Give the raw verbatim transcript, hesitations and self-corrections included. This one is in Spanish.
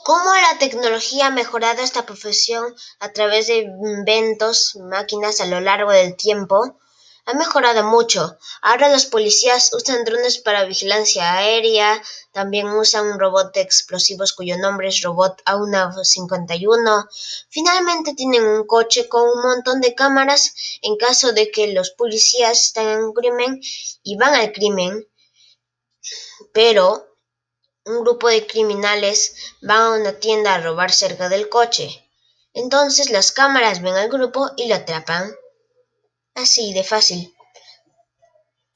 ¿Cómo la tecnología ha mejorado esta profesión a través de inventos, máquinas a lo largo del tiempo? Ha mejorado mucho. Ahora los policías usan drones para vigilancia aérea, también usan un robot de explosivos cuyo nombre es Robot A uno cincuenta y uno. Finalmente tienen un coche con un montón de cámaras en caso de que los policías están en un crimen y van al crimen, pero un grupo de criminales va a una tienda a robar cerca del coche. Entonces las cámaras ven al grupo y lo atrapan. Así de fácil.